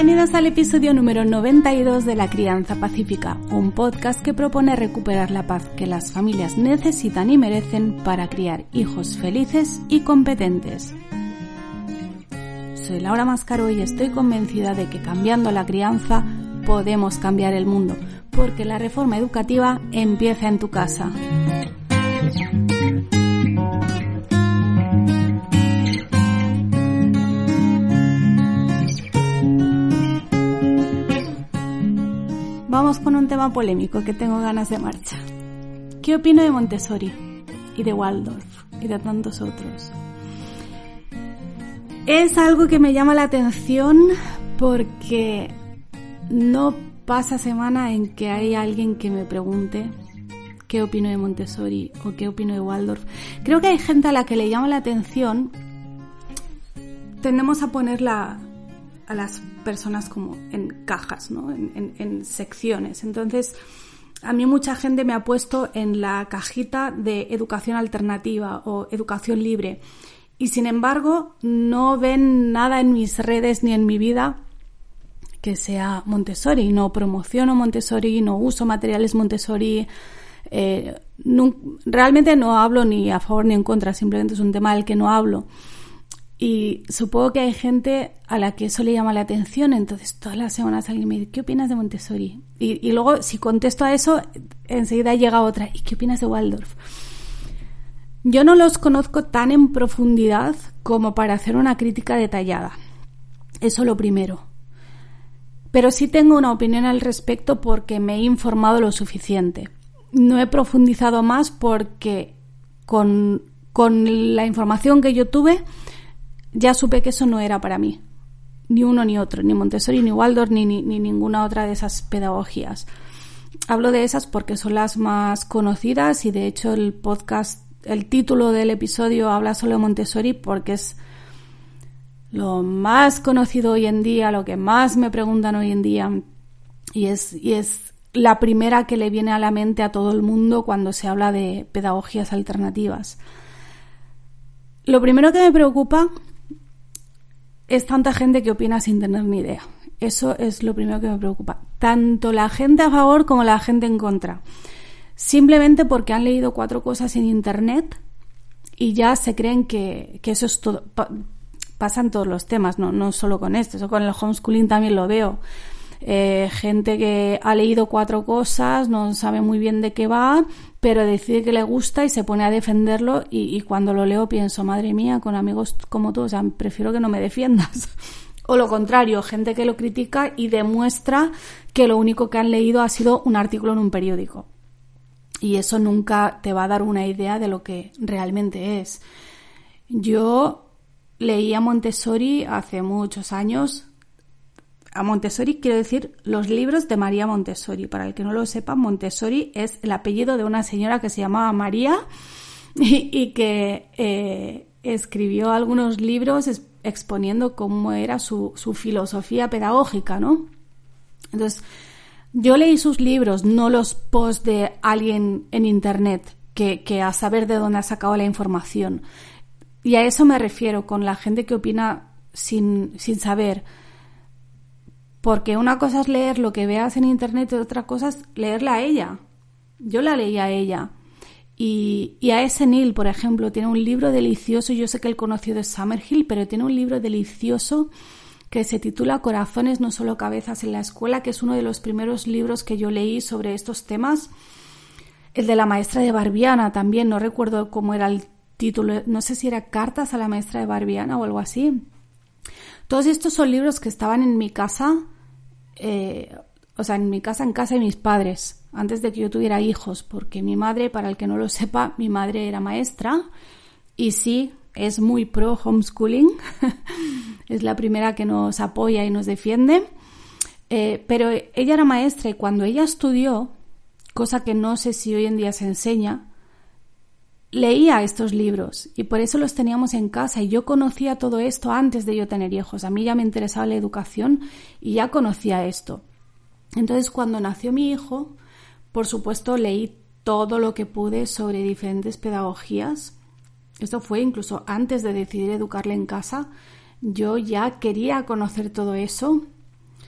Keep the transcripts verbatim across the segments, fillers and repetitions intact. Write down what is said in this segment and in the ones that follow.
Bienvenidos al episodio número noventa y dos de La Crianza Pacífica, un podcast que propone recuperar la paz que las familias necesitan y merecen para criar hijos felices y competentes. Soy Laura Mascaró y estoy convencida de que cambiando la crianza podemos cambiar el mundo, porque la reforma educativa empieza en tu casa. Vamos con un tema polémico que tengo ganas de marcha. ¿Qué opino de Montessori y de Waldorf y de tantos otros? Es algo que me llama la atención porque no pasa semana en que hay alguien que me pregunte qué opino de Montessori o qué opino de Waldorf. Creo que hay gente a la que le llama la atención. Tendemos a ponerla a las personas como en cajas, ¿no? En, en, en secciones. Entonces, a mí mucha gente me ha puesto en la cajita de educación alternativa o educación libre. Y sin embargo, no ven nada en mis redes ni en mi vida que sea Montessori. No promociono Montessori, no uso materiales Montessori. Eh, no, realmente no hablo ni a favor ni en contra, simplemente es un tema del que no hablo. Y supongo que hay gente a la que eso le llama la atención, entonces todas las semanas alguien me dice, ¿qué opinas de Montessori? Y, y luego, si contesto a eso, enseguida llega otra, ¿y qué opinas de Waldorf? Yo no los conozco tan en profundidad como para hacer una crítica detallada. Eso lo primero. Pero sí tengo una opinión al respecto porque me he informado lo suficiente. No he profundizado más porque con, con la información que yo tuve ya supe que eso no era para mí. Ni uno ni otro, ni Montessori, ni Waldorf, ni, ni, ni ninguna otra de esas pedagogías. Hablo de esas porque son las más conocidas y de hecho el podcast, el título del episodio habla solo de Montessori porque es lo más conocido hoy en día, lo que más me preguntan hoy en día y es, y es la primera que le viene a la mente a todo el mundo cuando se habla de pedagogías alternativas. Lo primero que me preocupa es tanta gente que opina sin tener ni idea. Eso es lo primero que me preocupa. Tanto la gente a favor como la gente en contra. Simplemente porque han leído cuatro cosas en internet y ya se creen que, que eso es todo. Pa- pasan todos los temas, no, no solo con esto. Eso con el homeschooling también lo veo. Eh, gente que ha leído cuatro cosas, no sabe muy bien de qué va, pero decide que le gusta y se pone a defenderlo y, y cuando lo leo pienso, madre mía, con amigos como tú, o sea, prefiero que no me defiendas. O lo contrario, gente que lo critica y demuestra que lo único que han leído ha sido un artículo en un periódico. Y eso nunca te va a dar una idea de lo que realmente es. Yo leí a Montessori hace muchos años. A Montessori quiero decir los libros de María Montessori. Para el que no lo sepa, Montessori es el apellido de una señora que se llamaba María y, y que eh, escribió algunos libros es, exponiendo cómo era su, su filosofía pedagógica, ¿no? Entonces, yo leí sus libros, no los posts de alguien en internet que, que a saber de dónde ha sacado la información. Y a eso me refiero con la gente que opina sin, sin saber. Porque una cosa es leer lo que veas en internet y otra cosa es leerla a ella. Yo la leí a ella. Y, y a ese Neil, por ejemplo, tiene un libro delicioso. Yo sé que él conoció de Summerhill, pero tiene un libro delicioso que se titula Corazones, no solo cabezas en la escuela, que es uno de los primeros libros que yo leí sobre estos temas. El de la maestra de Barbiana también, no recuerdo cómo era el título. No sé si era Cartas a la maestra de Barbiana o algo así. Todos estos son libros que estaban en mi casa. Eh, o sea, en mi casa, en casa de mis padres, antes de que yo tuviera hijos, porque mi madre, para el que no lo sepa, mi madre era maestra y sí, es muy pro homeschooling, es la primera que nos apoya y nos defiende, eh, pero ella era maestra y cuando ella estudió, cosa que no sé si hoy en día se enseña, leía estos libros y por eso los teníamos en casa y yo conocía todo esto antes de yo tener hijos. A mí ya me interesaba la educación y ya conocía esto. Entonces, cuando nació mi hijo, por supuesto leí todo lo que pude sobre diferentes pedagogías. Esto fue incluso antes de decidir educarle en casa. Yo ya quería conocer todo eso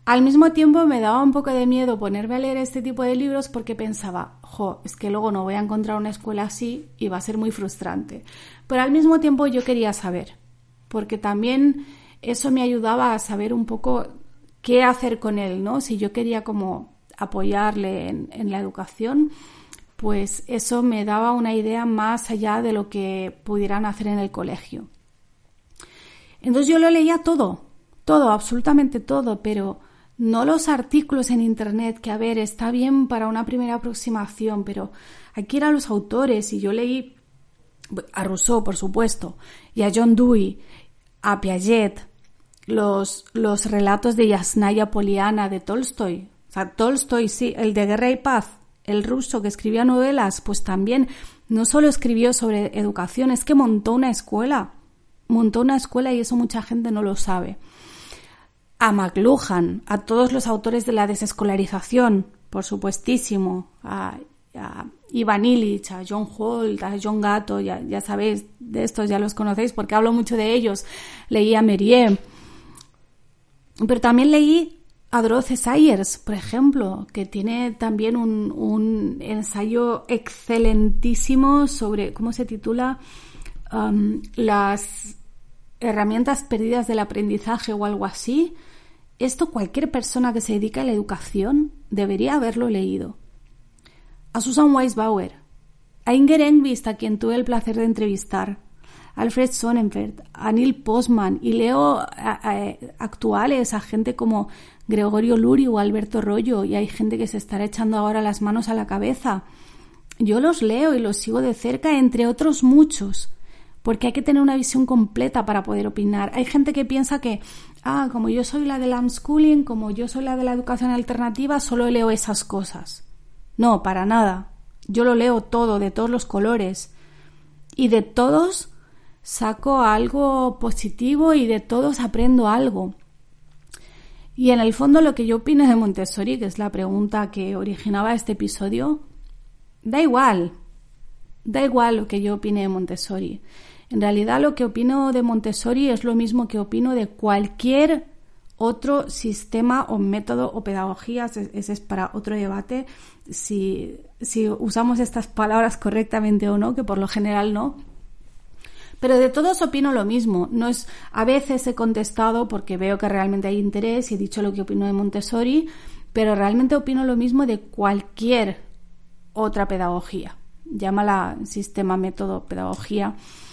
al mismo tiempo me daba un poco de miedo ponerme a leer este tipo de libros porque pensaba, jo, es que luego no voy a encontrar una escuela así y va a ser muy frustrante. Pero al mismo tiempo yo quería saber, porque también eso me ayudaba a saber un poco qué hacer con él, ¿no? Si yo quería como apoyarle en, en la educación, pues eso me daba una idea más allá de lo que pudieran hacer en el colegio. Entonces yo lo leía todo, todo, absolutamente todo, pero no los artículos en internet, que a ver, está bien para una primera aproximación, pero hay que ir a los autores, y yo leí a Rousseau, por supuesto, y a John Dewey, a Piaget, los, los relatos de Yasnaya Poliana de Tolstoy. O sea, Tolstoy, sí, el de Guerra y Paz, el ruso que escribía novelas, pues también no solo escribió sobre educación, es que montó una escuela, montó una escuela y eso mucha gente no lo sabe. A McLuhan, a todos los autores de la desescolarización, por supuestísimo, a, a Ivan Illich, a John Holt, a John Gatto, ya, ya sabéis, de estos ya los conocéis porque hablo mucho de ellos. Leí a Mérieux, pero también leí a Dorothy Sayers, por ejemplo, que tiene también un, un ensayo excelentísimo sobre, ¿cómo se titula? Um, las herramientas perdidas del aprendizaje o algo así. Esto cualquier persona que se dedica a la educación debería haberlo leído. A Susan Weisbauer, a Inger Engvist, a quien tuve el placer de entrevistar, a Alfred Sonnenfeld, a Neil Postman, y leo a, a, actuales, a gente como Gregorio Luri o Alberto Rollo, y hay gente que se estará echando ahora las manos a la cabeza. Yo los leo y los sigo de cerca, entre otros muchos, porque hay que tener una visión completa para poder opinar. Hay gente que piensa que, ah, como yo soy la del unschooling, como yo soy la de la educación alternativa, solo leo esas cosas. No, para nada. Yo lo leo todo, de todos los colores. Y de todos saco algo positivo y de todos aprendo algo. Y en el fondo lo que yo opino de Montessori, que es la pregunta que originaba este episodio, da igual. Da igual lo que yo opine de Montessori. En realidad lo que opino de Montessori es lo mismo que opino de cualquier otro sistema o método o pedagogía. Ese es para otro debate, si, si usamos estas palabras correctamente o no, que por lo general no. Pero de todos opino lo mismo. No es, a veces he contestado porque veo que realmente hay interés y he dicho lo que opino de Montessori, pero realmente opino lo mismo de cualquier otra pedagogía. Llámala sistema, método, pedagogía.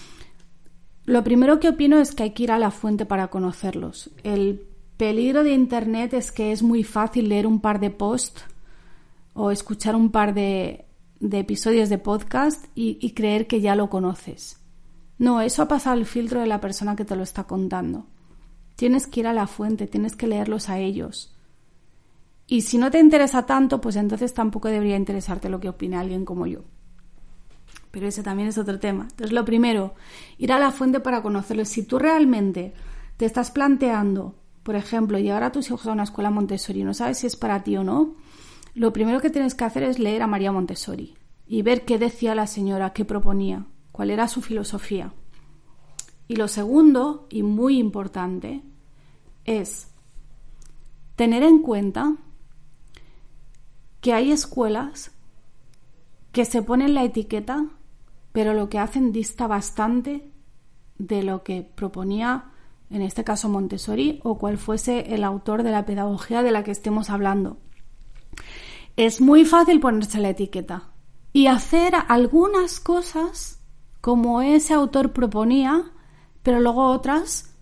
Lo primero que opino es que hay que ir a la fuente para conocerlos. El peligro de Internet es que es muy fácil leer un par de posts o escuchar un par de, de episodios de podcast y, y creer que ya lo conoces. No, eso ha pasado el filtro de la persona que te lo está contando. Tienes que ir a la fuente, tienes que leerlos a ellos. Y si no te interesa tanto, pues entonces tampoco debería interesarte lo que opine alguien como yo. Pero ese también es otro tema. Entonces, lo primero, ir a la fuente para conocerlos. Si tú realmente te estás planteando, por ejemplo, llevar a tus hijos a una escuela Montessori y no sabes si es para ti o no, lo primero que tienes que hacer es leer a María Montessori y ver qué decía la señora, qué proponía, cuál era su filosofía. Y lo segundo, y muy importante, es tener en cuenta que hay escuelas que se ponen la etiqueta, pero lo que hacen dista bastante de lo que proponía, en este caso Montessori, o cual fuese el autor de la pedagogía de la que estemos hablando. Es muy fácil ponerse la etiqueta y hacer algunas cosas como ese autor proponía, pero luego otras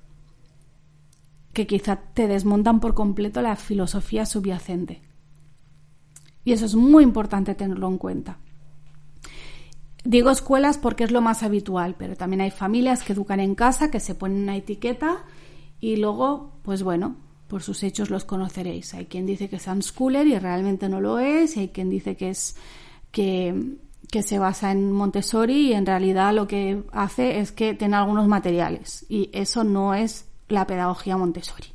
que quizá te desmontan por completo la filosofía subyacente. Y eso es muy importante tenerlo en cuenta. Digo escuelas porque es lo más habitual, pero también hay familias que educan en casa, que se ponen una etiqueta y luego, pues bueno, por sus hechos los conoceréis. Hay quien dice que es unschooler y realmente no lo es, y hay quien dice que es que, que se basa en Montessori y en realidad lo que hace es que tiene algunos materiales, y eso no es la pedagogía Montessori.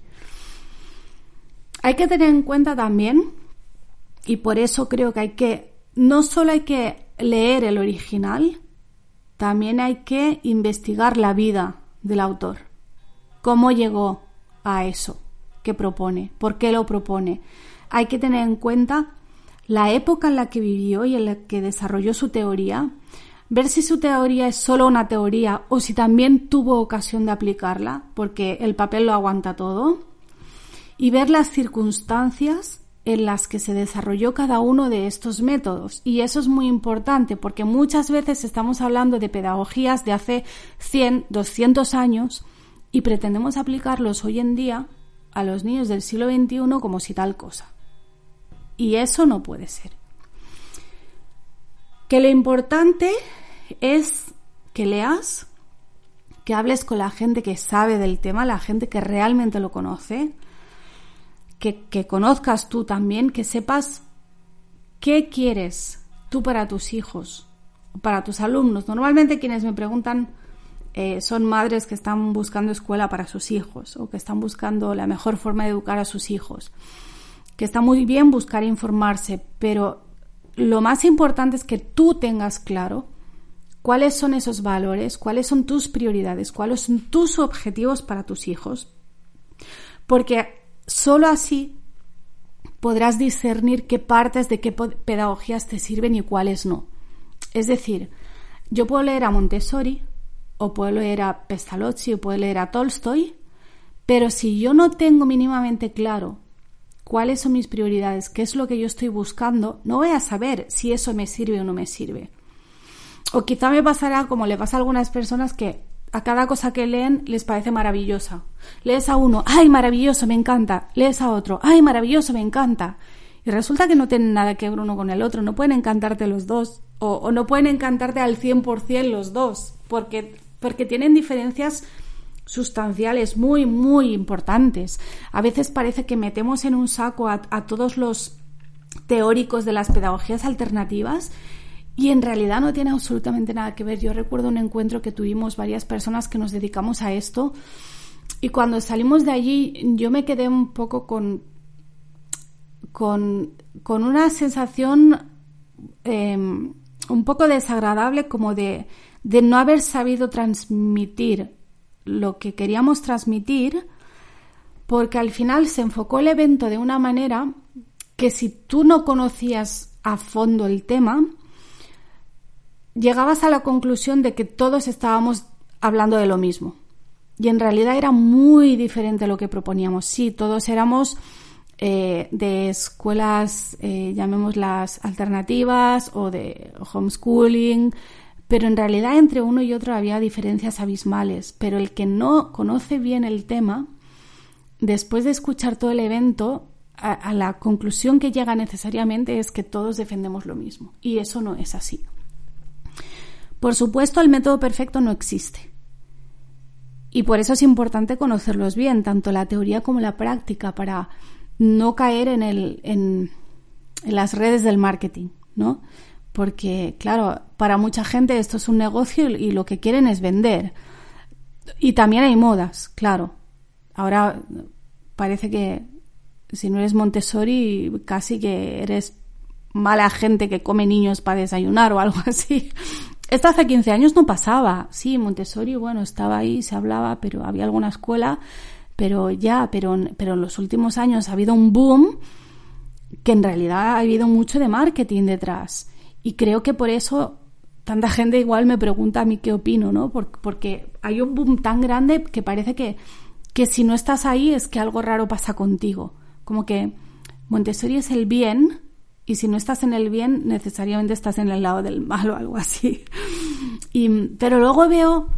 Hay que tener en cuenta también, y por eso creo que hay que, no solo hay que leer el original, también hay que investigar la vida del autor, cómo llegó a eso. que propone. ¿Por qué lo propone? Hay que tener en cuenta la época en la que vivió y en la que desarrolló su teoría, ver si su teoría es solo una teoría o si también tuvo ocasión de aplicarla, porque el papel lo aguanta todo, y ver las circunstancias en las que se desarrolló cada uno de estos métodos. Y eso es muy importante porque muchas veces estamos hablando de pedagogías de hace cien, doscientos años y pretendemos aplicarlos hoy en día a los niños del siglo veintiuno como si tal cosa. Y eso no puede ser. Que lo importante es que leas, que hables con la gente que sabe del tema, la gente que realmente lo conoce, que, que conozcas tú también, que sepas qué quieres tú para tus hijos, para tus alumnos. Normalmente quienes me preguntan eh, son madres que están buscando escuela para sus hijos o que están buscando la mejor forma de educar a sus hijos, que está muy bien buscar informarse, pero lo más importante es que tú tengas claro cuáles son esos valores, cuáles son tus prioridades, cuáles son tus objetivos para tus hijos, porque solo así podrás discernir qué partes de qué pedagogías te sirven y cuáles no. Es decir, yo puedo leer a Montessori, o puedo leer a Pestalozzi, o puedo leer a Tolstoy, pero si yo no tengo mínimamente claro cuáles son mis prioridades, qué es lo que yo estoy buscando, no voy a saber si eso me sirve o no me sirve. O quizá me pasará como le pasa a algunas personas que a cada cosa que leen les parece maravillosa. Lees a uno, ¡ay, maravilloso, me encanta! Lees a otro, ¡ay, maravilloso, me encanta! Y resulta que no tienen nada que ver uno con el otro, no pueden encantarte los dos, o, o no pueden encantarte al cien por ciento los dos, porque, porque tienen diferencias sustanciales muy, muy importantes. A veces parece que metemos en un saco a, a todos los teóricos de las pedagogías alternativas y en realidad no tiene absolutamente nada que ver. Yo recuerdo un encuentro que tuvimos varias personas que nos dedicamos a esto y cuando salimos de allí yo me quedé un poco con, con, con una sensación eh, un poco desagradable como de, de no haber sabido transmitir lo que queríamos transmitir, porque al final se enfocó el evento de una manera que si tú no conocías a fondo el tema, llegabas a la conclusión de que todos estábamos hablando de lo mismo. Y en realidad era muy diferente lo que proponíamos. Sí, todos éramos eh, de escuelas, eh, llamémoslas alternativas o de homeschooling, pero en realidad entre uno y otro había diferencias abismales. Pero el que no conoce bien el tema, después de escuchar todo el evento, a, a la conclusión que llega necesariamente es que todos defendemos lo mismo. Y eso no es así. Por supuesto, el método perfecto no existe. Y por eso es importante conocerlos bien, tanto la teoría como la práctica, para no caer en, el, en, en las redes del marketing, ¿no? Porque, claro, para mucha gente esto es un negocio y lo que quieren es vender. Y también hay modas, claro. Ahora parece que si no eres Montessori, casi que eres mala gente que come niños para desayunar o algo así. Esto hace quince años no pasaba. Sí, Montessori, bueno, estaba ahí, se hablaba, pero había alguna escuela, pero ya, pero, pero en los últimos años ha habido un boom que en realidad ha habido mucho de marketing detrás. Y creo que por eso tanta gente igual me pregunta a mí qué opino, ¿no? Porque hay un boom tan grande que parece que, que si no estás ahí es que algo raro pasa contigo. Como que Montessori es el bien, y si no estás en el bien, necesariamente estás en el lado del mal o algo así. Y, pero luego veo,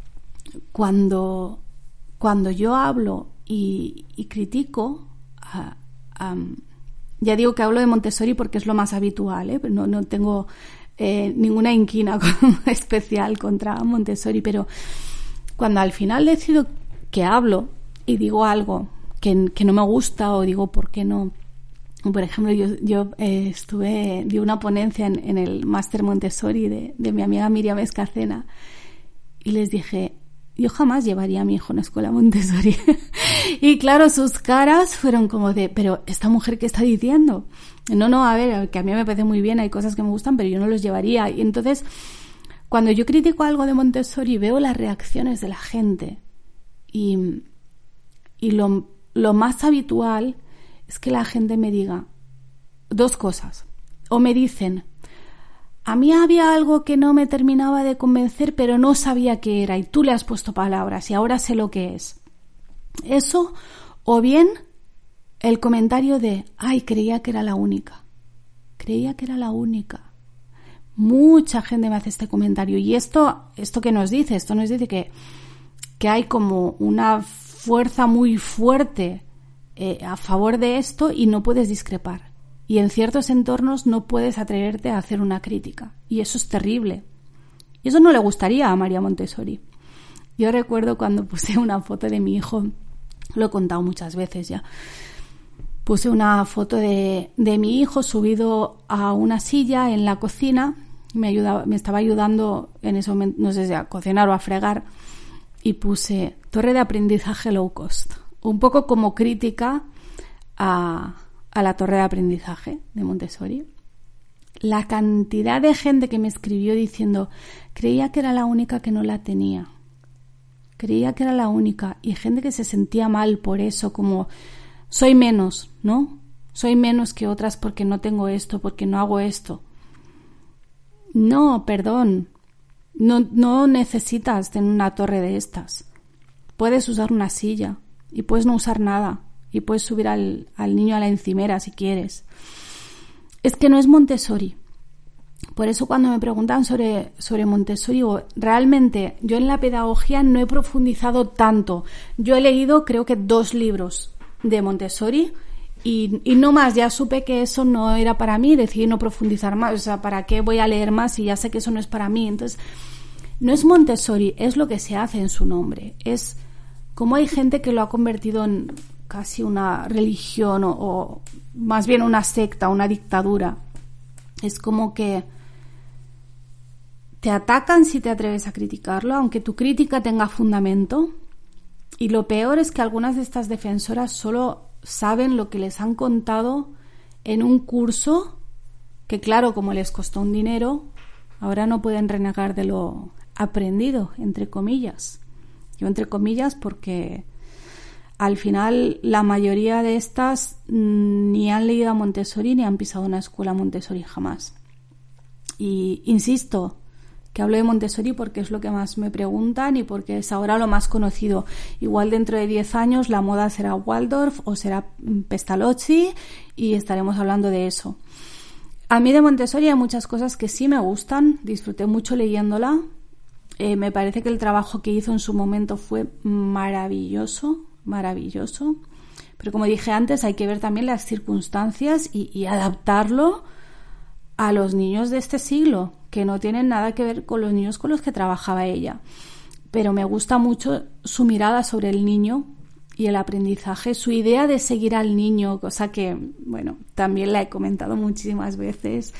cuando, cuando yo hablo y, y critico, a, a, ya digo que hablo de Montessori porque es lo más habitual, ¿eh? No, no tengo eh, ninguna inquina especial contra Montessori, pero cuando al final decido que hablo y digo algo que, que no me gusta o digo por qué no. Por ejemplo, yo, yo eh, estuve, di una ponencia en, en el máster Montessori de, de mi amiga Miriam Escacena y les dije, yo jamás llevaría a mi hijo a una escuela Montessori. Y claro, sus caras fueron como de, pero ¿esta mujer qué está diciendo? No, no, a ver, que a mí me parece muy bien, hay cosas que me gustan, pero yo no los llevaría. Y entonces, cuando yo critico algo de Montessori, veo las reacciones de la gente y, y lo lo más habitual es que la gente me diga dos cosas. O me dicen, a mí había algo que no me terminaba de convencer, pero no sabía qué era y tú le has puesto palabras y ahora sé lo que es. Eso, o bien el comentario de, ay, creía que era la única. Creía que era la única. Mucha gente me hace este comentario y esto, esto que nos dice, esto nos dice que, que hay como una fuerza muy fuerte eh, a favor de esto y no puedes discrepar. Y en ciertos entornos no puedes atreverte a hacer una crítica. Y eso es terrible. Y eso no le gustaría a María Montessori. Yo recuerdo cuando puse una foto de mi hijo, lo he contado muchas veces ya, puse una foto de, de mi hijo subido a una silla en la cocina, me, ayudaba, me estaba ayudando en ese momento, no sé si a cocinar o a fregar, y puse torre de aprendizaje low cost. Un poco como crítica a... a la torre de aprendizaje de Montessori. La cantidad de gente que me escribió diciendo, creía que era la única que no la tenía. Creía que era la única. Y gente que se sentía mal por eso, como, soy menos, ¿no? Soy menos que otras porque no tengo esto, porque no hago esto. No, perdón. No, no necesitas tener una torre de estas. Puedes usar una silla y puedes no usar nada. Y puedes subir al, al niño a la encimera si quieres. Es que no es Montessori. Por eso cuando me preguntan sobre, sobre Montessori, digo, realmente yo en la pedagogía no he profundizado tanto. Yo he leído creo que dos libros de Montessori y, y no más. Ya supe que eso no era para mí, decidí no profundizar más. O sea, ¿para qué voy a leer más si ya sé que eso no es para mí? Entonces, no es Montessori, es lo que se hace en su nombre. Es como hay gente que lo ha convertido en casi una religión o, o más bien una secta, una dictadura. Es como que te atacan si te atreves a criticarlo, aunque tu crítica tenga fundamento. Y lo peor es que algunas de estas defensoras solo saben lo que les han contado en un curso que, claro, como les costó un dinero, ahora no pueden renegar de lo aprendido, entre comillas. Yo entre comillas porque al final la mayoría de estas ni han leído a Montessori ni han pisado una escuela Montessori jamás. Y insisto que hablo de Montessori porque es lo que más me preguntan y porque es ahora lo más conocido. Igual dentro de diez años la moda será Waldorf o será Pestalozzi y estaremos hablando de eso. A mí de Montessori hay muchas cosas que sí me gustan, disfruté mucho leyéndola. Eh, me parece que el trabajo que hizo en su momento fue maravilloso. maravilloso, pero como dije antes hay que ver también las circunstancias y, y adaptarlo a los niños de este siglo, que no tienen nada que ver con los niños con los que trabajaba ella, pero me gusta mucho su mirada sobre el niño y el aprendizaje, su idea de seguir al niño, cosa que, bueno, también la he comentado muchísimas veces,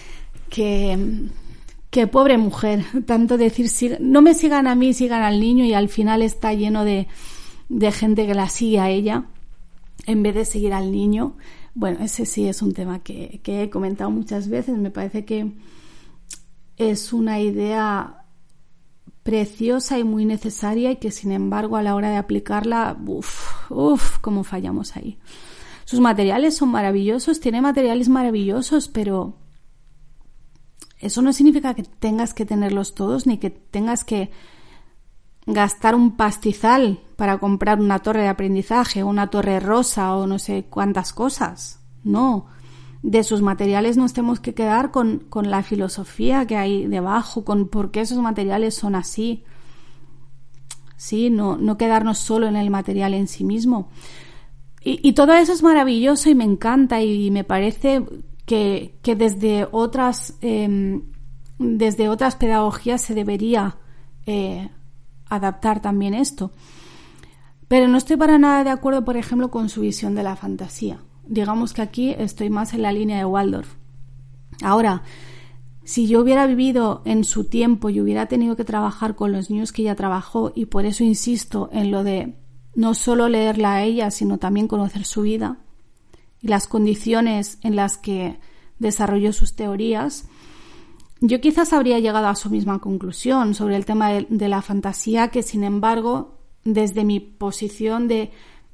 que que pobre mujer, tanto decir, no me sigan a mí, sigan al niño, y al final está lleno de de gente que la sigue a ella en vez de seguir al niño. Bueno, ese sí es un tema que, que he comentado muchas veces. Me parece que es una idea preciosa y muy necesaria y que sin embargo a la hora de aplicarla, uff, uff, cómo fallamos ahí. Sus materiales son maravillosos, tiene materiales maravillosos, pero eso no significa que tengas que tenerlos todos ni que tengas que gastar un pastizal para comprar una torre de aprendizaje, una torre rosa o no sé cuántas cosas. No, de sus materiales nos tenemos que quedar con, con la filosofía que hay debajo, con por qué esos materiales son así. Sí, no, no quedarnos solo en el material en sí mismo. Y, y todo eso es maravilloso y me encanta y me parece que, que desde otras eh, desde otras pedagogías se debería eh, adaptar también esto. Pero no estoy para nada de acuerdo, por ejemplo, con su visión de la fantasía. Digamos que aquí estoy más en la línea de Waldorf. Ahora, si yo hubiera vivido en su tiempo y hubiera tenido que trabajar con los niños que ella trabajó, y por eso insisto en lo de no solo leerla a ella, sino también conocer su vida y las condiciones en las que desarrolló sus teorías, yo quizás habría llegado a su misma conclusión sobre el tema de, de la fantasía, que sin embargo, desde mi posición de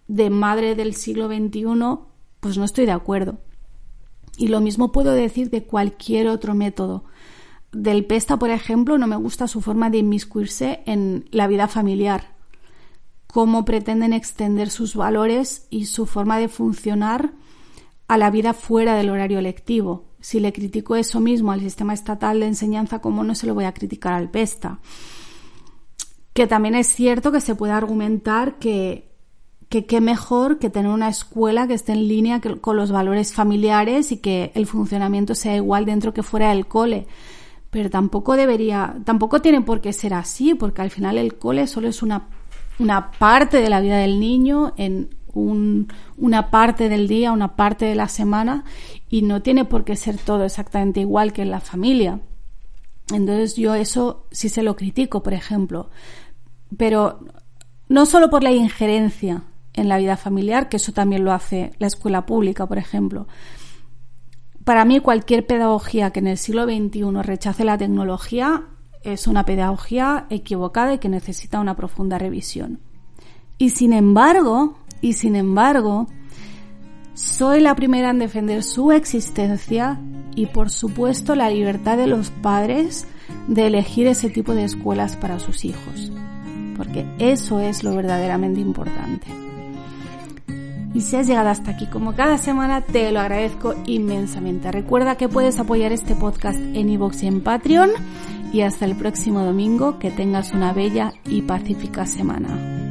de madre del siglo veintiuno, pues no estoy de acuerdo. Y lo mismo puedo decir de cualquier otro método. Del Pesta, por ejemplo, no me gusta su forma de inmiscuirse en la vida familiar, cómo pretenden extender sus valores y su forma de funcionar a la vida fuera del horario lectivo. Si le critico eso mismo al sistema estatal de enseñanza, ¿cómo no se lo voy a criticar al Pesta? Que también es cierto que se puede argumentar que que qué mejor que tener una escuela que esté en línea con los valores familiares y que el funcionamiento sea igual dentro que fuera del cole. Pero tampoco debería, tampoco tiene por qué ser así, porque al final el cole solo es una, una parte de la vida del niño, en un, una parte del día, una parte de la semana, y no tiene por qué ser todo exactamente igual que en la familia. Entonces yo eso sí se lo critico, por ejemplo. Pero no solo por la injerencia en la vida familiar, que eso también lo hace la escuela pública, por ejemplo. Para mí, cualquier pedagogía que en el siglo veintiuno rechace la tecnología es una pedagogía equivocada y que necesita una profunda revisión. Y sin embargo, y sin embargo, soy la primera en defender su existencia y, por supuesto, la libertad de los padres de elegir ese tipo de escuelas para sus hijos, porque eso es lo verdaderamente importante. Y si has llegado hasta aquí, como cada semana, te lo agradezco inmensamente. Recuerda que puedes apoyar este podcast en iVoox y en Patreon. Y hasta el próximo domingo, que tengas una bella y pacífica semana.